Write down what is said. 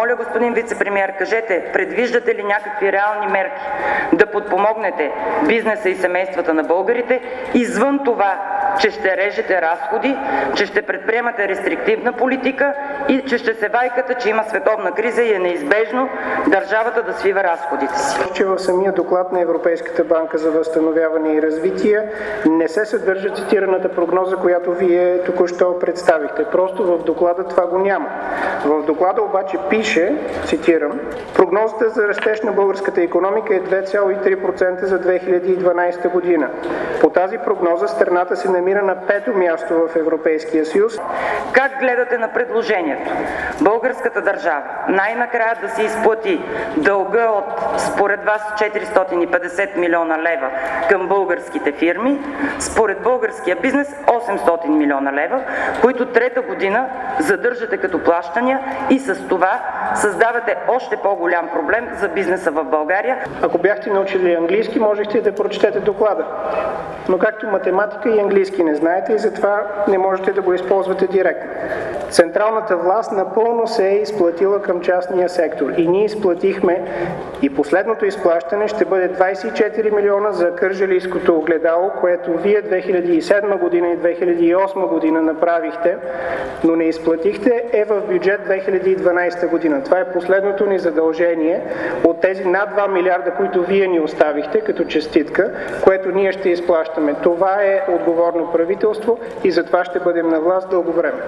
Моля, господин вицепремиер, кажете, предвиждате ли някакви реални мерки да подпомогнете бизнеса и семействата на българите, извън това, че ще режете разходи, че ще предприемате рестриктивна политика и че ще се вайкате, че има световна криза и е неизбежно държавата да свива разходите си? Че в самия доклад на Европейската банка за възстановяване и развитие не се съдържа цитираната прогноза, която вие току-що представихте. Просто в доклада това го няма. В доклада обаче пише, цитирам, прогнозата за растеж на българската икономика е 2,3% за 2012 година. По тази прогноза страната се намира на 5-то място в Европейския съюз. Как гледате на предложението българската държава най-накрая да се изплати дълга от, според вас, 450 милиона лева към българските фирми, според българския бизнес 800 милиона лева, които трета година задържате като плащания и с това създавате още по-голям проблем за бизнеса в България? Ако бяхте научили английски, можехте да прочетете доклада. Но както математика и английски не знаете и затова не можете да го използвате директно. Централната власт напълно се е изплатила към частния сектор и ние изплатихме и последното изплащане ще бъде 24 милиона за кърджалийското огледало, което вие 2007 година и 2008 година направихте, но не изплатихте, е в бюджет 2012 година. Това е последното ни задължение от тези над 2 милиарда, които вие ни оставихте като частитка, което ние ще изплащаме. Това е отговорно правителство и затова ще бъдем на власт дълго време.